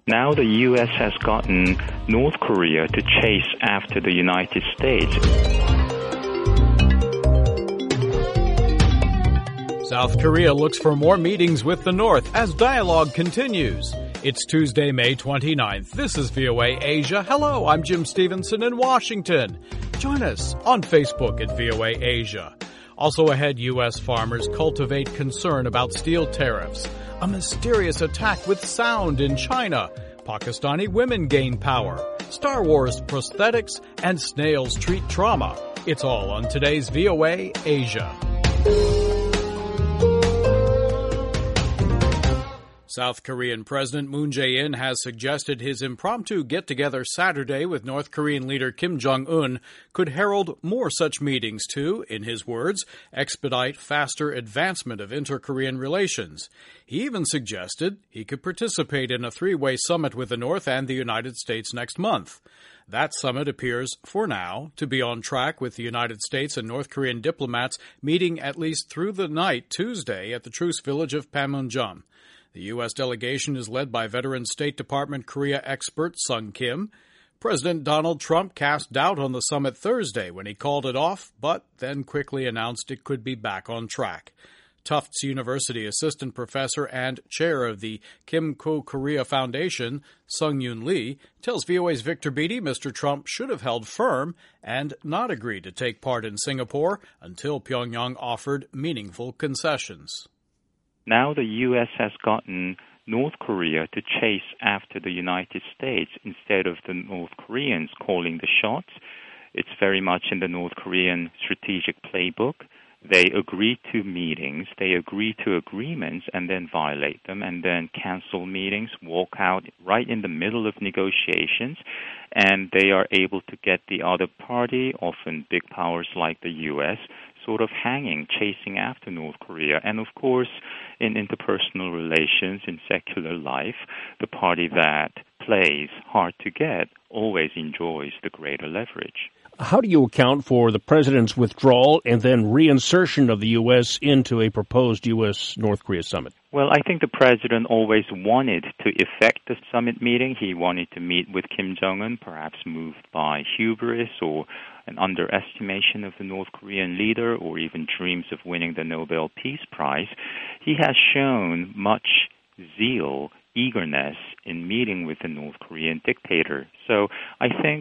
Now the U.S. has gotten North Korea to chase after the United States. South Korea looks for more meetings with the North as dialogue continues. It's Tuesday, May 29th. This is VOA Asia. Hello, I'm Jim Stevenson in Washington. Join us on Facebook at VOA Asia. Also ahead, U.S. farmers cultivate concern about steel tariffs. A mysterious attack with sound in China. Pakistani women gain power. Star Wars prosthetics and snails treat trauma. It's all on today's VOA Asia. South Korean President Moon Jae-in has suggested his impromptu get-together Saturday with North Korean leader Kim Jong-un could herald more such meetings to, in his words, expedite faster advancement of inter-Korean relations. He even suggested he could participate in a three-way summit with the North and the United States next month. That summit appears, for now, to be on track with the United States and North Korean diplomats meeting at least through the night Tuesday at the truce village of Panmunjom. The U.S. delegation is led by veteran State Department Korea expert Sung Kim. President Donald Trump cast doubt on the summit Thursday when he called it off, but then quickly announced it could be back on track. Tufts University assistant professor and chair of the Kim Korea Foundation, Sung-Yoon Lee, tells VOA's Victor Beattie Mr. Trump should have held firm and not agreed to take part in Singapore until Pyongyang offered meaningful concessions. Now the U.S. has gotten North Korea to chase after the United States instead of the North Koreans calling the shots. It's very much in the North Korean strategic playbook. They agree to meetings, they agree to agreements, and then violate them, and then cancel meetings, walk out right in the middle of negotiations, and they are able to get the other party, often big powers like the U.S., sort of hanging, chasing after North Korea. And of course, in interpersonal relations, in secular life, the party that plays hard to get always enjoys the greater leverage. How do you account for the president's withdrawal and then reinsertion of the U.S. into a proposed U.S.-North Korea summit? Well, I think the president always wanted to effect the summit meeting. He wanted to meet with Kim Jong-un, perhaps moved by hubris or an underestimation of the North Korean leader, or even dreams of winning the Nobel Peace Prize. He has shown much zeal, eagerness in meeting with the North Korean dictator. So I think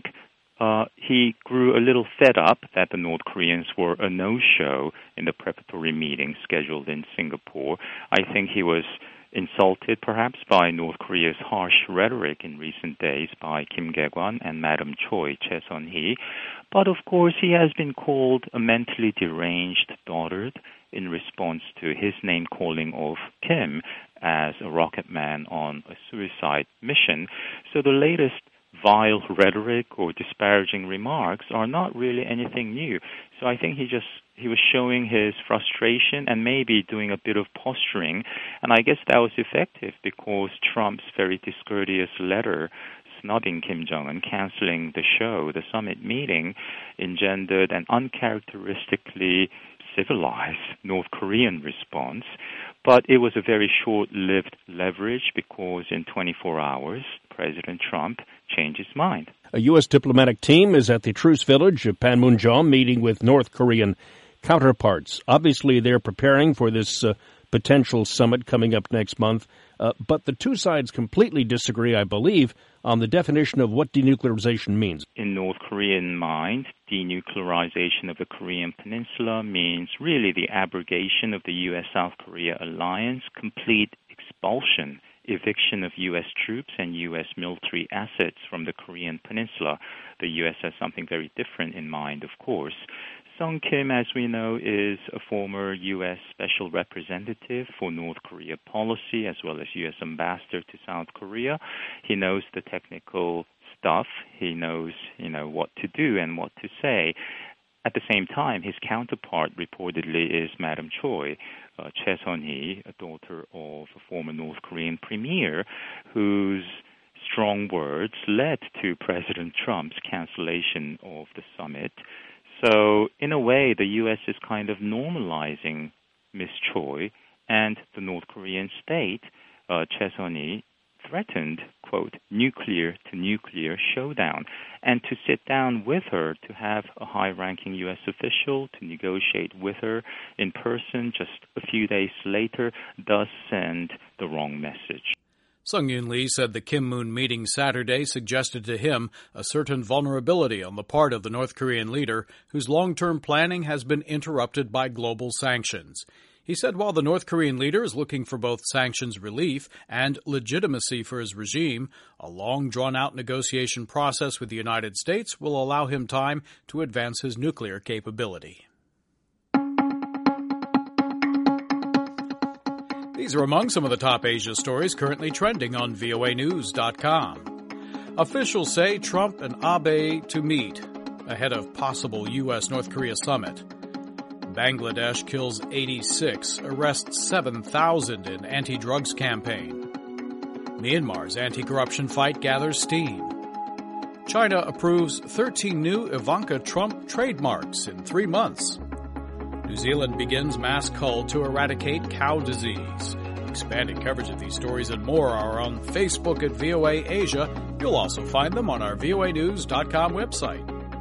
he grew a little fed up that the North Koreans were a no-show in the preparatory meeting scheduled in Singapore. I think he was insulted perhaps by North Korea's harsh rhetoric in recent days by Kim Gae-kwan and Madam Choi, Choi Sun-hee. But of course he has been called a mentally deranged dotard in response to his name-calling of Kim as a rocket man on a suicide mission. So the latest vile rhetoric or disparaging remarks are not really anything new. So I think he was showing his frustration and maybe doing a bit of posturing. And I guess that was effective because Trump's very discourteous letter snubbing Kim Jong-un, canceling the show, the summit meeting, engendered an uncharacteristically civilized North Korean response. But it was a very short-lived leverage because in 24 hours, President Trump changed his mind. A U.S. diplomatic team is at the truce village of Panmunjom meeting with North Korean counterparts. Obviously, they're preparing for this potential summit coming up next month. But the two sides completely disagree, I believe, on the definition of what denuclearization means. In North Korean mind, denuclearization of the Korean Peninsula means really the abrogation of the U.S.-South Korea alliance, complete expulsion, eviction of U.S. troops and U.S. military assets from the Korean Peninsula. The U.S. has something very different in mind, of course. Sung Kim, as we know, is a former U.S. Special Representative for North Korea policy as well as U.S. Ambassador to South Korea. He knows the technical stuff. He knows, what to do and what to say. At the same time, his counterpart reportedly is Madam Choi, Choi Sun-hee, a daughter of a former North Korean premier, whose strong words led to President Trump's cancellation of the summit. So, in a way, the U.S. is kind of normalizing Ms. Choi, and the North Korean state, Choi Sun-hee, threatened quote, nuclear-to-nuclear showdown, and to sit down with her, to have a high-ranking U.S. official to negotiate with her in person just a few days later does send the wrong message. Sung-Yoon Lee said the Kim-Moon meeting Saturday suggested to him a certain vulnerability on the part of the North Korean leader, whose long-term planning has been interrupted by global sanctions. He said while the North Korean leader is looking for both sanctions relief and legitimacy for his regime, a long, drawn-out negotiation process with the United States will allow him time to advance his nuclear capability. These are among some of the top Asia stories currently trending on voanews.com. Officials say Trump and Abe to meet ahead of possible U.S.-North Korea summit. Bangladesh kills 86, arrests 7,000 in anti-drugs campaign. Myanmar's anti-corruption fight gathers steam. China approves 13 new Ivanka Trump trademarks in 3 months. New Zealand begins mass cull to eradicate cow disease. Expanded coverage of these stories and more are on Facebook at VOA Asia. You'll also find them on our voanews.com website.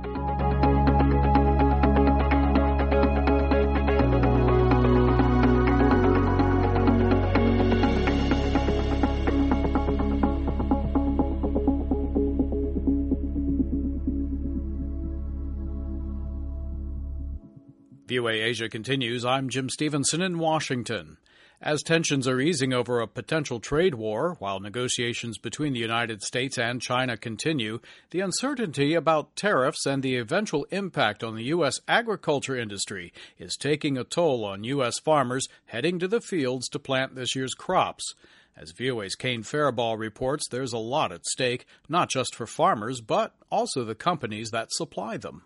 VOA Asia continues. I'm Jim Stevenson in Washington. As tensions are easing over a potential trade war, while negotiations between the United States and China continue, the uncertainty about tariffs and the eventual impact on the U.S. agriculture industry is taking a toll on U.S. farmers heading to the fields to plant this year's crops. As VOA's Kane Faribault reports, there's a lot at stake, not just for farmers, but also the companies that supply them.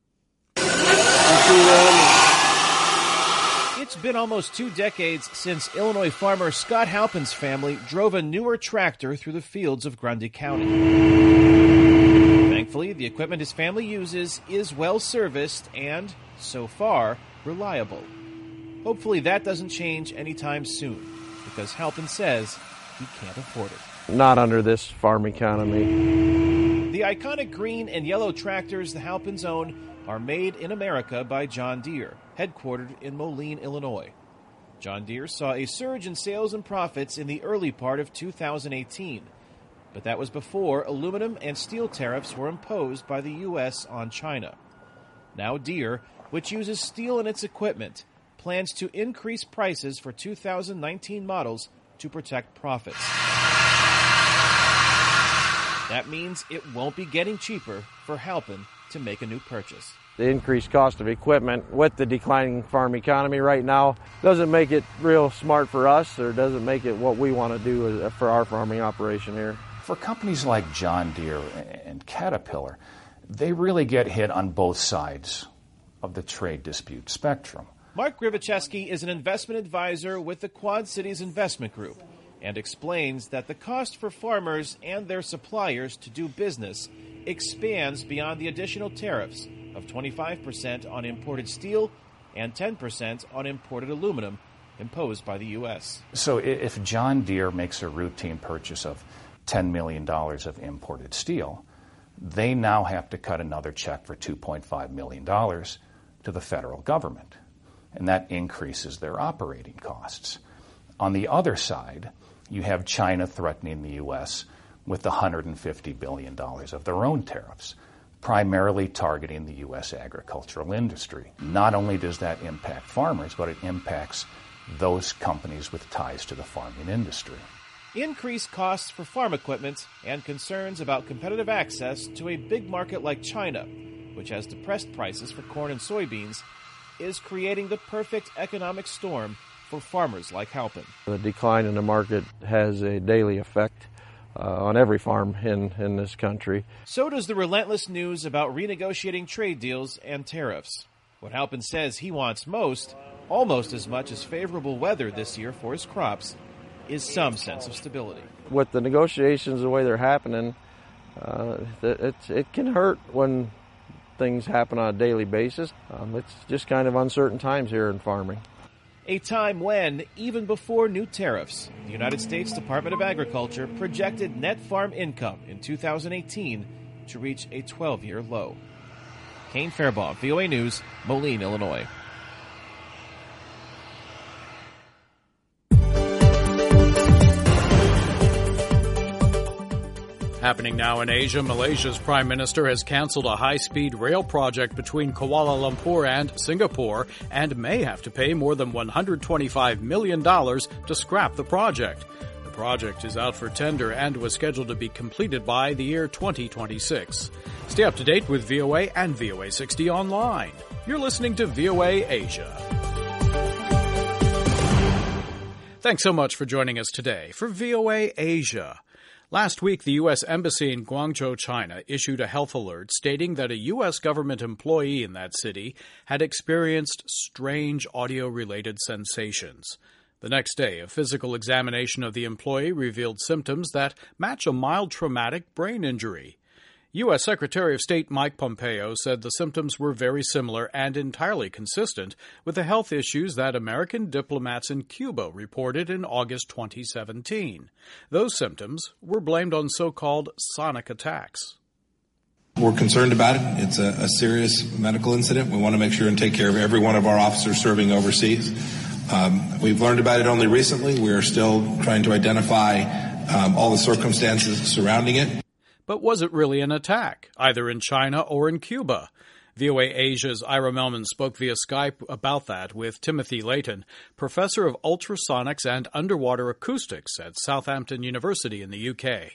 It's been almost 2 decades since Illinois farmer Scott Halpin's family drove a newer tractor through the fields of Grundy County. Thankfully, the equipment his family uses is well serviced and, so far, reliable. Hopefully that doesn't change anytime soon, because Halpin says he can't afford it. Not under this farm economy. The iconic green and yellow tractors the Halpins own are made in America by John Deere, headquartered in Moline, Illinois. John Deere saw a surge in sales and profits in the early part of 2018, but that was before aluminum and steel tariffs were imposed by the U.S. on China. Now Deere, which uses steel in its equipment, plans to increase prices for 2019 models to protect profits. That means it won't be getting cheaper for Halpin to make a new purchase. The increased cost of equipment with the declining farm economy right now doesn't make it real smart for us, or doesn't make it what we want to do for our farming operation here. For companies like John Deere and Caterpillar, they really get hit on both sides of the trade dispute spectrum. Mark Grivacheski is an investment advisor with the Quad Cities Investment Group and explains that the cost for farmers and their suppliers to do business expands beyond the additional tariffs of 25% on imported steel and 10% on imported aluminum imposed by the U.S. So if John Deere makes a routine purchase of $10 million of imported steel, they now have to cut another check for $2.5 million to the federal government, and that increases their operating costs. On the other side, you have China threatening the U.S. with $150 billion of their own tariffs, primarily targeting the U.S. agricultural industry. Not only does that impact farmers, but it impacts those companies with ties to the farming industry. Increased costs for farm equipment and concerns about competitive access to a big market like China, which has depressed prices for corn and soybeans, is creating the perfect economic storm for farmers like Halpin. The decline in the market has a daily effect on every farm in this country. So does the relentless news about renegotiating trade deals and tariffs. What Halpin says he wants most, almost as much as favorable weather this year for his crops, is some sense of stability. With the negotiations the way they're happening, it can hurt when things happen on a daily basis. It's just kind of uncertain times here in farming. A time when, even before new tariffs, the United States Department of Agriculture projected net farm income in 2018 to reach a 12-year low. Kane Fairbaugh, VOA News, Moline, Illinois. Happening now in Asia, Malaysia's Prime Minister has canceled a high-speed rail project between Kuala Lumpur and Singapore and may have to pay more than $125 million to scrap the project. The project is out for tender and was scheduled to be completed by the year 2026. Stay up to date with VOA and VOA 60 online. You're listening to VOA Asia. Thanks so much for joining us today for VOA Asia. Last week, the U.S. Embassy in Guangzhou, China, issued a health alert stating that a U.S. government employee in that city had experienced strange audio-related sensations. The next day, a physical examination of the employee revealed symptoms that match a mild traumatic brain injury. U.S. Secretary of State Mike Pompeo said the symptoms were very similar and entirely consistent with the health issues that American diplomats in Cuba reported in August 2017. Those symptoms were blamed on so-called sonic attacks. We're concerned about it. It's a serious medical incident. We want to make sure and take care of every one of our officers serving overseas. We've learned about it only recently. We are still trying to identify all the circumstances surrounding it. But was it really an attack, either in China or in Cuba? VOA Asia's Ira Melman spoke via Skype about that with Timothy Layton, professor of ultrasonics and underwater acoustics at Southampton University in the UK.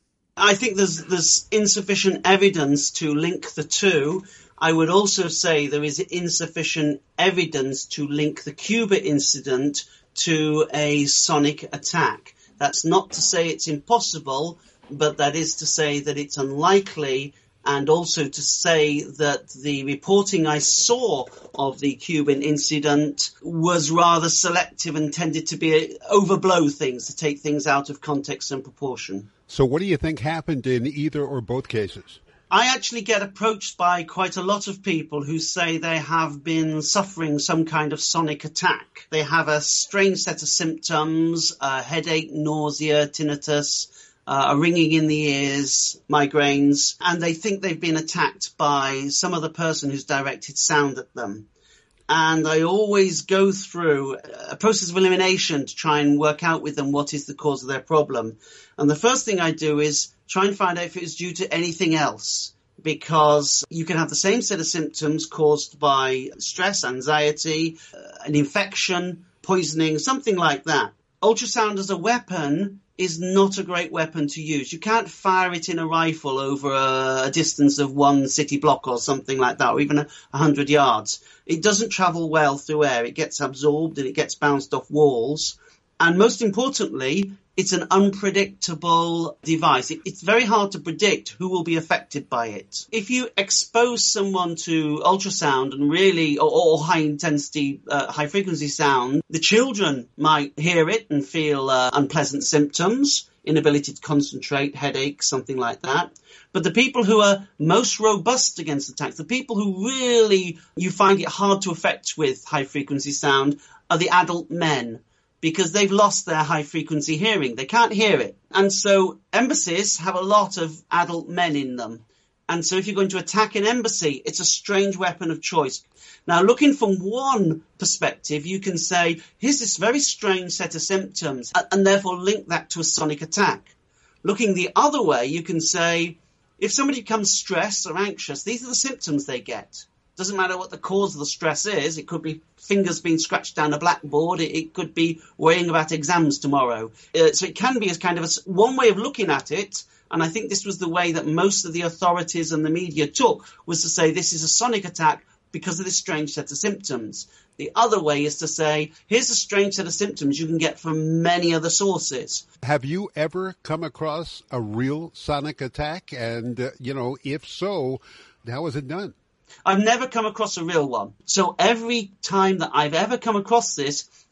I think there's insufficient evidence to link the two. I would also say there is insufficient evidence to link the Cuba incident to a sonic attack. That's not to say it's impossible, but that is to say that it's unlikely, and also to say that the reporting I saw of the Cuban incident was rather selective and tended to overblow things, to take things out of context and proportion. So what do you think happened in either or both cases? I actually get approached by quite a lot of people who say they have been suffering some kind of sonic attack. They have a strange set of symptoms, headache, nausea, tinnitus, a ringing in the ears, migraines, and they think they've been attacked by some other person who's directed sound at them. And I always go through a process of elimination to try and work out with them what is the cause of their problem. And the first thing I do is try and find out if it's due to anything else, because you can have the same set of symptoms caused by stress, anxiety, an infection, poisoning, something like that. Ultrasound as a weapon is not a great weapon to use. You can't fire it in a rifle over a distance of one city block or something like that, or even 100 yards. It doesn't travel well through air. It gets absorbed and it gets bounced off walls. And most importantly, it's an unpredictable device. It's very hard to predict who will be affected by it. If you expose someone to ultrasound and really, or high intensity, high frequency sound, the children might hear it and feel unpleasant symptoms, inability to concentrate, headache, something like that. But the people who are most robust against attacks, the people who really you find it hard to affect with high frequency sound, are the adult men, because they've lost their high-frequency hearing. They can't hear it. And so embassies have a lot of adult men in them. And so if you're going to attack an embassy, it's a strange weapon of choice. Now, looking from one perspective, you can say, here's this very strange set of symptoms, and therefore link that to a sonic attack. Looking the other way, you can say, if somebody becomes stressed or anxious, these are the symptoms they get. Doesn't matter what the cause of the stress is. It could be fingers being scratched down a blackboard. It could be worrying about exams tomorrow. So it can be as kind of one way of looking at it. And I think this was the way that most of the authorities and the media took, was to say this is a sonic attack because of this strange set of symptoms. The other way is to say, here's a strange set of symptoms you can get from many other sources. Have you ever come across a real sonic attack? And, if so, how was it done? I've never come across a real one. So every time that I've ever come across this,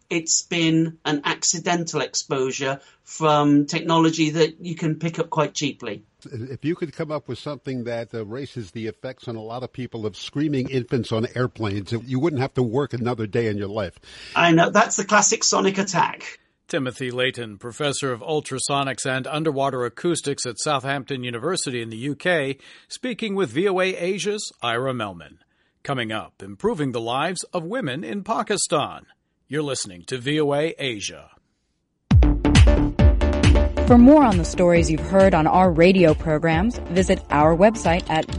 it's been an accidental exposure from technology that you can pick up quite cheaply. If you could come up with something that erases the effects on a lot of people of screaming infants on airplanes, you wouldn't have to work another day in your life. I know, that's the classic sonic attack. Timothy Layton, professor of ultrasonics and underwater acoustics at Southampton University in the UK, speaking with VOA Asia's Ira Melman. Coming up, improving the lives of women in Pakistan. You're listening to VOA Asia. For more on the stories you've heard on our radio programs, visit our website at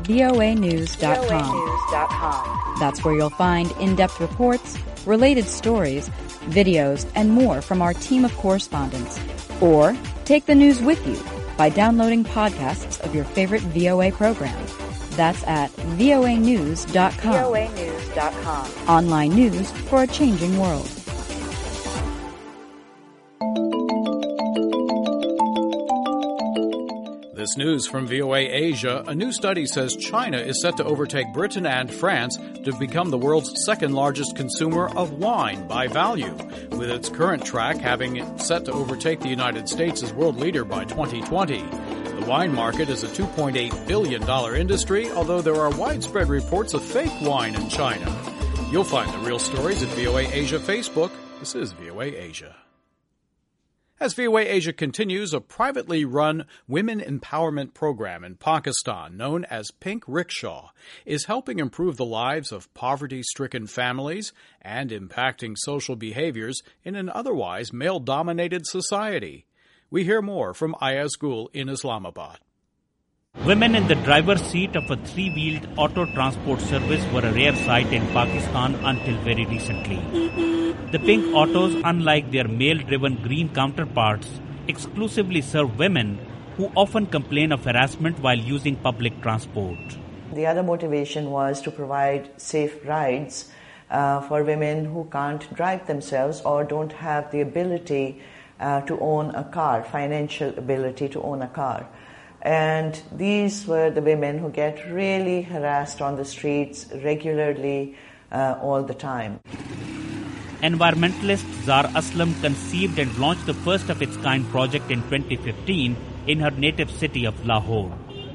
voanews.com. That's where you'll find in-depth reports, related stories, videos, and more from our team of correspondents. Or take the news with you by downloading podcasts of your favorite VOA programs. That's at voanews.com. voanews.com. Online news for a changing world. This news from VOA Asia, a new study says China is set to overtake Britain and France to become the world's second largest consumer of wine by value, with its current track having it set to overtake the United States as world leader by 2020. The wine market is a $2.8 billion industry, although there are widespread reports of fake wine in China. You'll find the real stories at VOA Asia Facebook. This is VOA Asia. As VOA Asia continues, a privately run women empowerment program in Pakistan known as Pink Rickshaw is helping improve the lives of poverty-stricken families and impacting social behaviors in an otherwise male-dominated society. We hear more from Ayaz Gul in Islamabad. Women in the driver's seat of a three-wheeled auto transport service were a rare sight in Pakistan until very recently. The pink autos, unlike their male-driven green counterparts, exclusively serve women who often complain of harassment while using public transport. The other motivation was to provide safe rides for women who can't drive themselves or don't have the ability to own a car, financial ability to own a car. And these were the women who get really harassed on the streets regularly all the time. Environmentalist Zar Aslam conceived and launched the first of its kind project in 2015 in her native city of Lahore.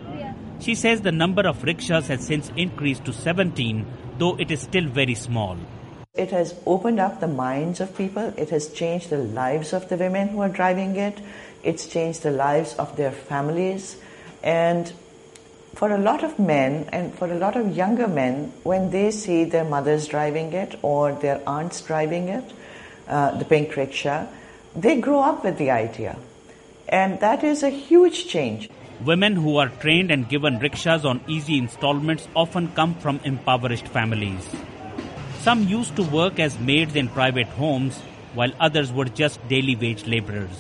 She says the number of rickshaws has since increased to 17, though it is still very small. It has opened up the minds of people. It has changed the lives of the women who are driving it. It's changed the lives of their families. And for a lot of men and for a lot of younger men, when they see their mothers driving it or their aunts driving it, the pink rickshaw, they grow up with the idea. And that is a huge change. Women who are trained and given rickshaws on easy installments often come from impoverished families. Some used to work as maids in private homes, while others were just daily wage laborers.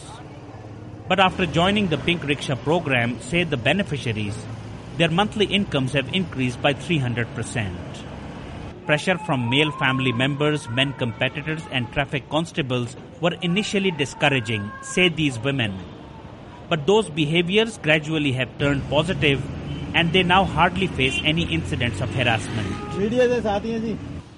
But after joining the Pink Rickshaw program, say the beneficiaries, their monthly incomes have increased by 300%. Pressure from male family members, men competitors and traffic constables were initially discouraging, say these women. But those behaviors gradually have turned positive and they now hardly face any incidents of harassment.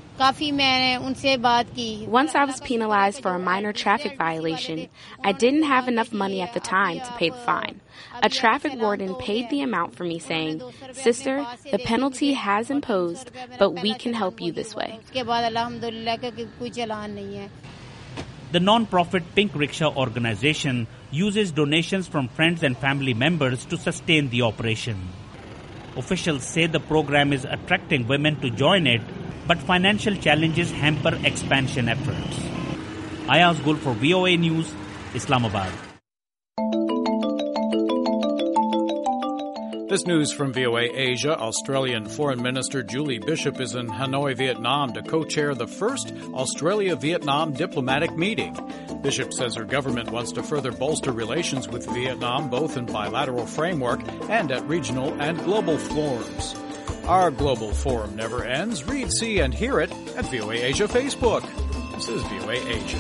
Once I was penalized for a minor traffic violation, I didn't have enough money at the time to pay the fine. A traffic warden paid the amount for me saying, "Sister, the penalty has imposed, but we can help you this way." The non-profit Pink Rickshaw organization uses donations from friends and family members to sustain the operation. Officials say the program is attracting women to join it, but financial challenges hamper expansion efforts. Ayaz Gul for VOA News, Islamabad. This news from VOA Asia. Australian Foreign Minister Julie Bishop is in Hanoi, Vietnam to co-chair the first Australia-Vietnam diplomatic meeting. Bishop says her government wants to further bolster relations with Vietnam, both in bilateral framework and at regional and global forums. Our global forum never ends. Read, see, and hear it at VOA Asia Facebook. This is VOA Asia.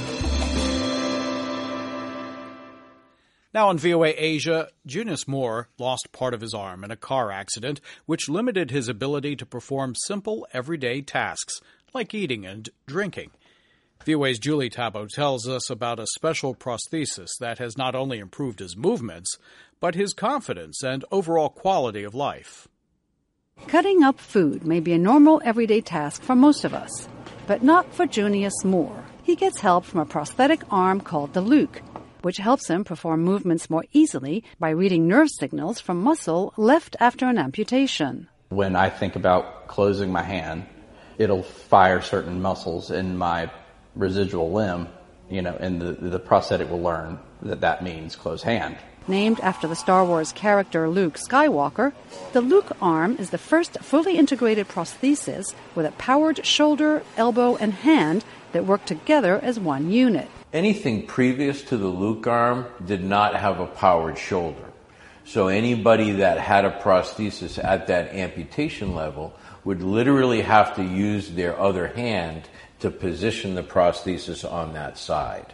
Now on VOA Asia, Junius Moore lost part of his arm in a car accident, which limited his ability to perform simple, everyday tasks like eating and drinking. VOA's Julie Tabo tells us about a special prosthesis that has not only improved his movements, but his confidence and overall quality of life. Cutting up food may be a normal everyday task for most of us, but not for Junius Moore. He gets help from a prosthetic arm called the Luke, which helps him perform movements more easily by reading nerve signals from muscle left after an amputation. When I think about closing my hand, it'll fire certain muscles in my residual limb, and the prosthetic will learn that means close hand. Named after the Star Wars character Luke Skywalker, the Luke arm is the first fully integrated prosthesis with a powered shoulder, elbow, and hand that work together as one unit. Anything previous to the Luke arm did not have a powered shoulder. So anybody that had a prosthesis at that amputation level would literally have to use their other hand to position the prosthesis on that side.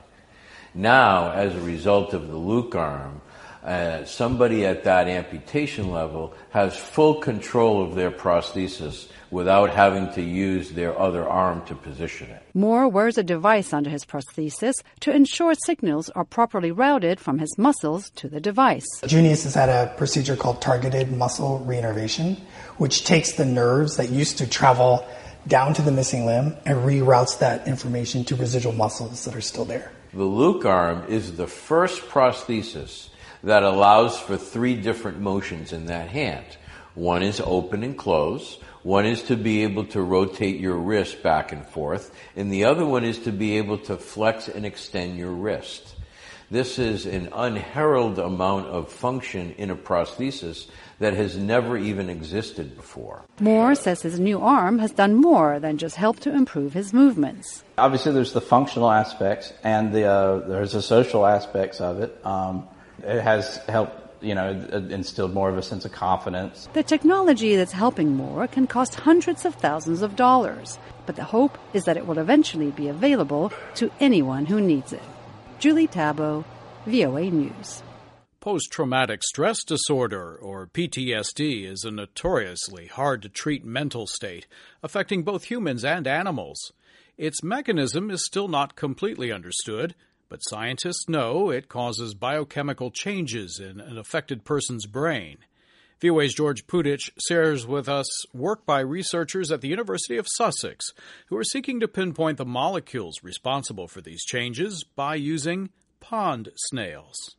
Now, as a result of the Luke arm, somebody at that amputation level has full control of their prosthesis without having to use their other arm to position it. Moore wears a device under his prosthesis to ensure signals are properly routed from his muscles to the device. Junius has had a procedure called targeted muscle reinnervation, which takes the nerves that used to travel down to the missing limb and reroutes that information to residual muscles that are still there. The Luke arm is the first prosthesis that allows for 3 different motions in that hand. One is open and close, one is to be able to rotate your wrist back and forth, and the other one is to be able to flex and extend your wrist. This is an unheralded amount of function in a prosthesis that has never even existed before. Moore says his new arm has done more than just help to improve his movements. Obviously there's the functional aspects and there's the social aspects of it. It has helped, instilled more of a sense of confidence. The technology that's helping Moore can cost hundreds of thousands of dollars, but the hope is that it will eventually be available to anyone who needs it. Julie Tabo, VOA News. Post-traumatic stress disorder, or PTSD, is a notoriously hard-to-treat mental state, affecting both humans and animals. Its mechanism is still not completely understood, but scientists know it causes biochemical changes in an affected person's brain. VOA's George Putich shares with us work by researchers at the University of Sussex who are seeking to pinpoint the molecules responsible for these changes by using pond snails.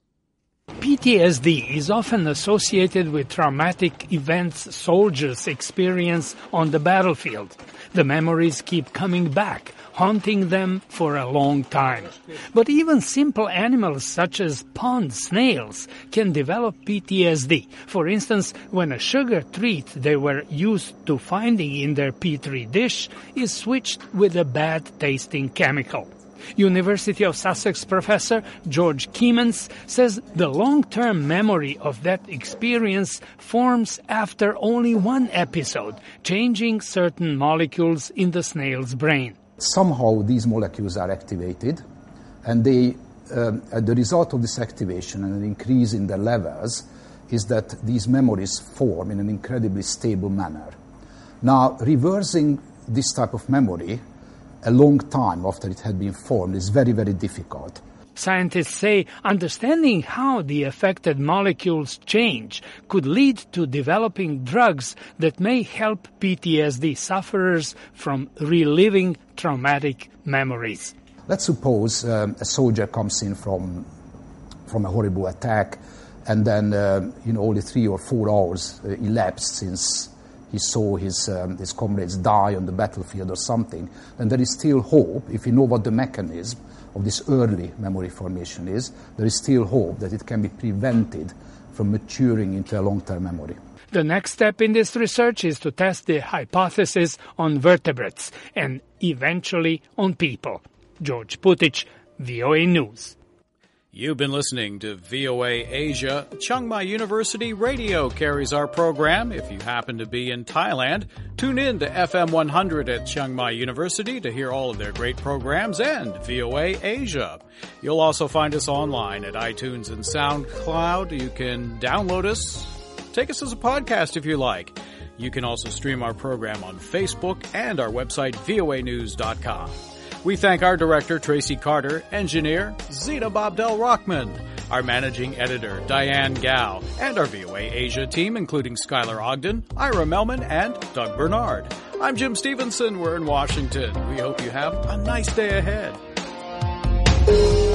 PTSD is often associated with traumatic events soldiers experience on the battlefield. The memories keep coming back, haunting them for a long time. But even simple animals such as pond snails can develop PTSD. For instance, when a sugar treat they were used to finding in their Petri dish is switched with a bad-tasting chemical. University of Sussex professor George Keemans says the long-term memory of that experience forms after only one episode, changing certain molecules in the snail's brain. Somehow these molecules are activated, and they, the result of this activation and an increase in their levels is that these memories form in an incredibly stable manner. Now, reversing this type of memory a long time after it had been formed is very, very difficult. Scientists say understanding how the affected molecules change could lead to developing drugs that may help PTSD sufferers from reliving traumatic memories. Let's suppose a soldier comes in from a horrible attack, and then only 3 or 4 hours elapsed since he saw his comrades die on the battlefield or something, and there is still hope. If you know what the mechanism of this early memory formation is, there is still hope that it can be prevented from maturing into a long-term memory. The next step in this research is to test the hypothesis on vertebrates and eventually on people. George Putich, VOA News. You've been listening to VOA Asia. Chiang Mai University Radio carries our program. If you happen to be in Thailand, tune in to FM 100 at Chiang Mai University to hear all of their great programs and VOA Asia. You'll also find us online at iTunes and SoundCloud. You can download us, take us as a podcast if you like. You can also stream our program on Facebook and our website, voanews.com. We thank our director, Tracy Carter, engineer, Zita Bobdell-Rockman, our managing editor, Diane Gao, and our VOA Asia team, including Skylar Ogden, Ira Melman, and Doug Bernard. I'm Jim Stevenson. We're in Washington. We hope you have a nice day ahead.